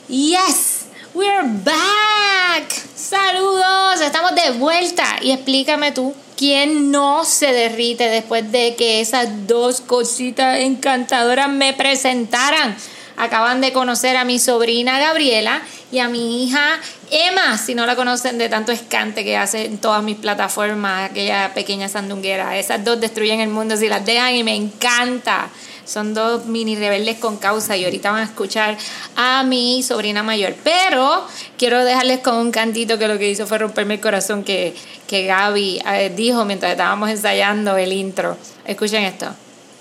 Yes, we're back. Saludos, estamos de vuelta. Y explícame tú, ¿quién no se derrite después de que esas dos cositas encantadoras me presentaran? Acaban de conocer a mi sobrina Gabriela y a mi hija Emma, si no la conocen de tanto escante que hace en todas mis plataformas, aquella pequeña sandunguera. Esas dos destruyen el mundo si las dejan y me encanta. Son dos mini rebeldes con causa y ahorita van a escuchar a mi sobrina mayor. Pero quiero dejarles con un cantito que lo que hizo fue romperme el corazón que Gaby dijo mientras estábamos ensayando el intro. Escuchen esto.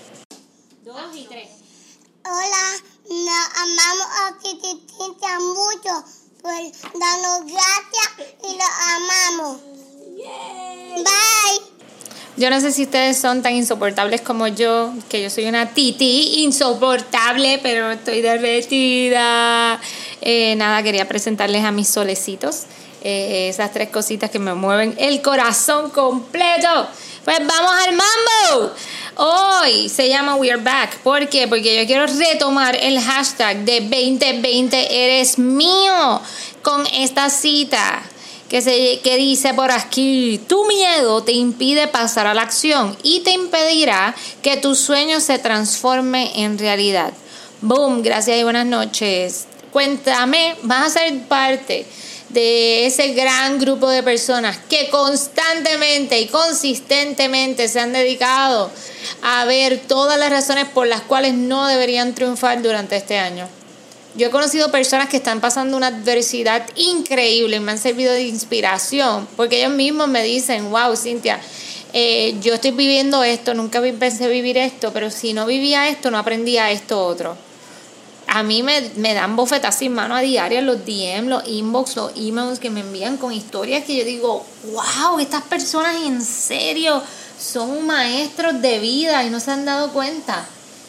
2 y 3. Hola, nos amamos a Tititinta mucho por darnos gracias y los amamos. Yay. Bye. Yo no sé si ustedes son tan insoportables como yo, que yo soy una titi insoportable, pero estoy derretida. Nada, quería presentarles a mis solecitos, esas 3 cositas que me mueven el corazón completo. Pues vamos al mambo. Hoy se llama We Are Back. ¿Por qué? Porque yo quiero retomar el hashtag de 2020 eres mío con esta cita que dice por aquí: tu miedo te impide pasar a la acción y te impedirá que tu sueño se transforme en realidad. Boom, gracias y buenas noches. Cuéntame, vas a ser parte de ese gran grupo de personas que constantemente y consistentemente se han dedicado a ver todas las razones por las cuales no deberían triunfar durante este año. Yo he conocido personas que están pasando una adversidad increíble y me han servido de inspiración, porque ellos mismos me dicen: wow, Cintia, yo estoy viviendo esto, nunca pensé vivir esto, pero si no vivía esto, no aprendía esto otro. A mí me dan bofetas sin mano a diario, los DM, los inbox, los emails que me envían con historias que yo digo: wow, estas personas en serio son maestros de vida y no se han dado cuenta.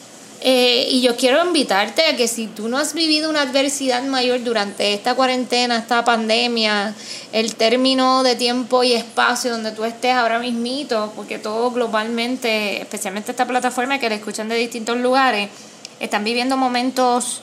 Y yo quiero invitarte a que si tú no has vivido una adversidad mayor durante esta cuarentena, esta pandemia, el término de tiempo y espacio donde tú estés ahora mismito, porque todo globalmente, especialmente esta plataforma que la escuchan de distintos lugares, están viviendo momentos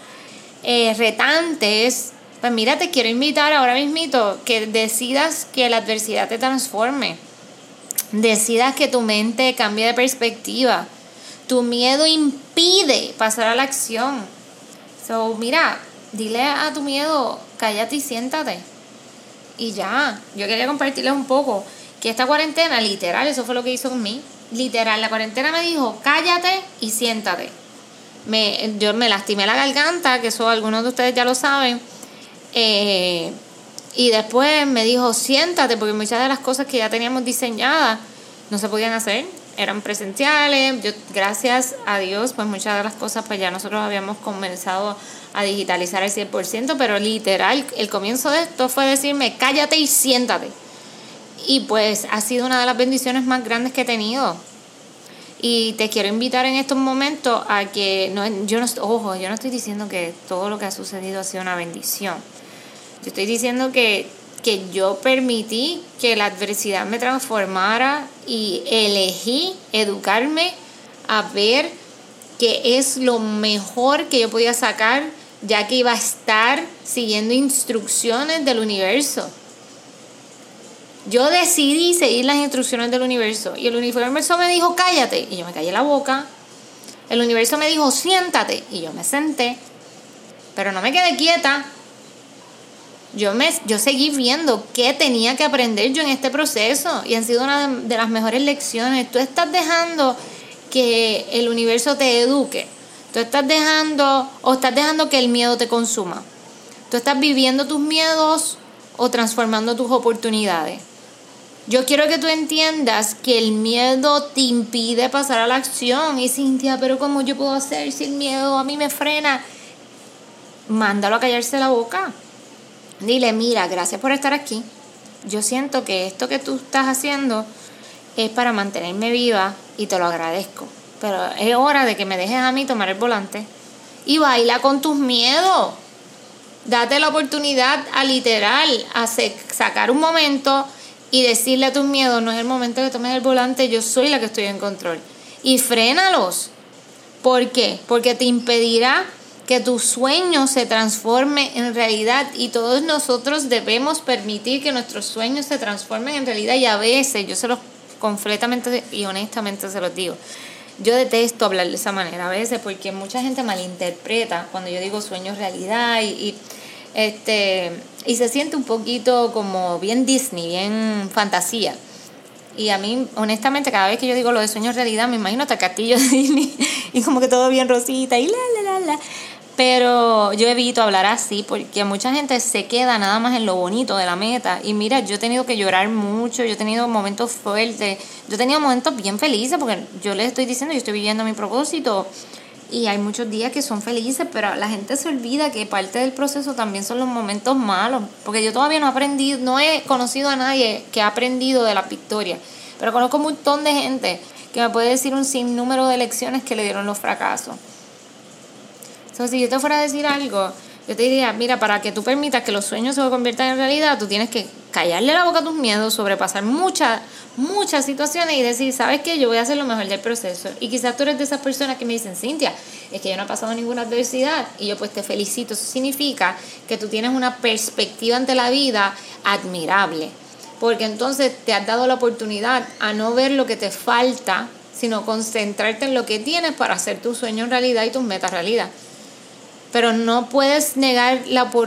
retantes, pues mira, te quiero invitar ahora mismito que decidas que la adversidad te transforme, decidas que tu mente cambie de perspectiva. Tu miedo impide pasar a la acción. So, mira, dile a tu miedo: cállate y siéntate. Y ya, yo quería compartirles un poco que esta cuarentena, literal, eso fue lo que hizo con mí. Literal, la cuarentena me dijo: cállate y siéntate. Yo me lastimé la garganta, que eso algunos de ustedes ya lo saben. Y después me dijo: siéntate, porque muchas de las cosas que ya teníamos diseñadas no se podían hacer. Eran presenciales. Yo, gracias a Dios, pues muchas de las cosas pues ya nosotros habíamos comenzado a digitalizar al 100%, pero literal, el comienzo de esto fue decirme: cállate y siéntate. Y pues ha sido una de las bendiciones más grandes que he tenido. Y te quiero invitar en estos momentos a que, yo no estoy diciendo que todo lo que ha sucedido ha sido una bendición. Yo estoy diciendo que yo permití que la adversidad me transformara y elegí educarme a ver qué es lo mejor que yo podía sacar, ya que iba a estar siguiendo instrucciones del universo. Yo decidí seguir las instrucciones del universo y el universo me dijo: cállate, y yo me callé la boca. El universo me dijo: siéntate, y yo me senté, pero no me quedé quieta. Yo seguí viendo qué tenía que aprender yo en este proceso y han sido una de las mejores lecciones. Tú estás dejando que el universo te eduque. Tú estás dejando que el miedo te consuma. Tú estás viviendo tus miedos o transformando tus oportunidades. Yo quiero que tú entiendas que el miedo te impide pasar a la acción. Y Cintia, pero ¿cómo yo puedo hacer si el miedo a mí me frena? Mándalo a callarse la boca. Dile: mira, gracias por estar aquí. Yo siento que esto que tú estás haciendo es para mantenerme viva y te lo agradezco. Pero es hora de que me dejes a mí tomar el volante. Y baila con tus miedos. Date la oportunidad a sacar un momento y decirle a tus miedos: no es el momento que tomes el volante, yo soy la que estoy en control. Y frénalos. ¿Por qué? Porque te impedirá que tu sueño se transforme en realidad, y todos nosotros debemos permitir que nuestros sueños se transformen en realidad. Y a veces, yo se los completamente y honestamente se los digo, yo detesto hablar de esa manera a veces, porque mucha gente malinterpreta cuando yo digo sueños realidad y se siente un poquito como bien Disney, bien fantasía. Y a mí, honestamente, cada vez que yo digo lo de sueños realidad, me imagino hasta el castillo de Disney y como que todo bien rosita y la. Pero yo evito hablar así porque mucha gente se queda nada más en lo bonito de la meta. Y mira, yo he tenido que llorar mucho, yo he tenido momentos fuertes, yo he tenido momentos bien felices porque yo les estoy diciendo, yo estoy viviendo mi propósito. Y hay muchos días que son felices, pero la gente se olvida que parte del proceso también son los momentos malos. Porque yo todavía no he conocido a nadie que ha aprendido de las victorias. Pero conozco un montón de gente que me puede decir un sinnúmero de lecciones que le dieron los fracasos. Entonces, si yo te fuera a decir algo, yo te diría, mira, para que tú permitas que los sueños se conviertan en realidad, tú tienes que callarle la boca a tus miedos, sobrepasar muchas situaciones y decir, ¿sabes qué? Yo voy a hacer lo mejor del proceso. Y quizás tú eres de esas personas que me dicen, Cintia, es que yo no he pasado ninguna adversidad. Y yo pues te felicito. Eso significa que tú tienes una perspectiva ante la vida admirable. Porque entonces te has dado la oportunidad a no ver lo que te falta, sino concentrarte en lo que tienes para hacer tus sueños realidad y tus metas realidad. Pero no te puedes negar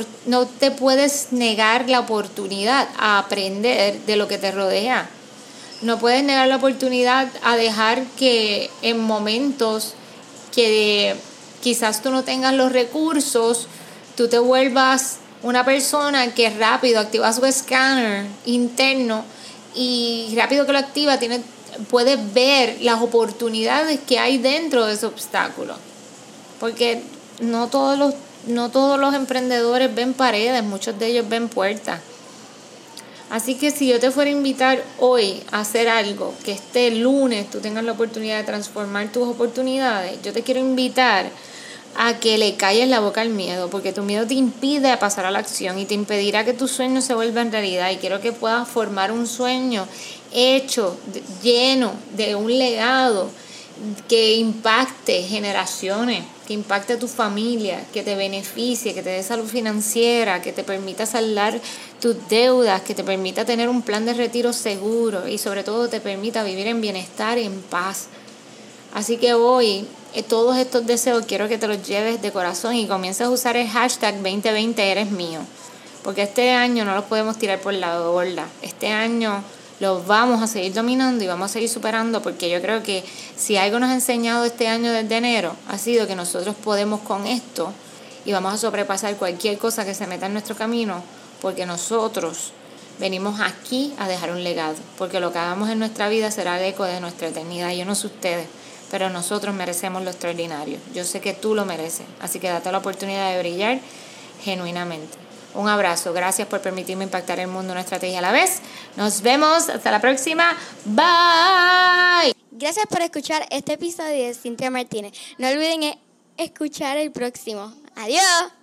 la oportunidad a aprender de lo que te rodea. No puedes negar la oportunidad a dejar que en momentos que quizás tú no tengas los recursos, tú te vuelvas una persona que rápido activa su escáner interno y rápido que lo activa puedes ver las oportunidades que hay dentro de ese obstáculo. Porque no todos los emprendedores ven paredes, muchos de ellos ven puertas. Así que si yo te fuera a invitar hoy a hacer algo, que este lunes tú tengas la oportunidad de transformar tus oportunidades, yo te quiero invitar a que le calles la boca al miedo, porque tu miedo te impide pasar a la acción y te impedirá que tus sueños se vuelvan realidad. Y quiero que puedas formar un sueño hecho, lleno de un legado que impacte generaciones, que impacte a tu familia, que te beneficie, que te dé salud financiera, que te permita saldar tus deudas, que te permita tener un plan de retiro seguro y sobre todo te permita vivir en bienestar y en paz. Así que hoy, todos estos deseos quiero que te los lleves de corazón y comiences a usar el hashtag 2020 eres mío, porque este año no los podemos tirar por la borda. Este año los vamos a seguir dominando y vamos a seguir superando, porque yo creo que si algo nos ha enseñado este año desde enero ha sido que nosotros podemos con esto y vamos a sobrepasar cualquier cosa que se meta en nuestro camino, porque nosotros venimos aquí a dejar un legado, porque lo que hagamos en nuestra vida será el eco de nuestra eternidad. Yo no sé ustedes, pero nosotros merecemos lo extraordinario. Yo sé que tú lo mereces, así que date la oportunidad de brillar genuinamente. Un abrazo, gracias por permitirme impactar el mundo una estrategia a la vez. Nos vemos, hasta la próxima, bye. Gracias por escuchar este episodio de Cintia Martínez. No olviden escuchar el próximo. Adiós.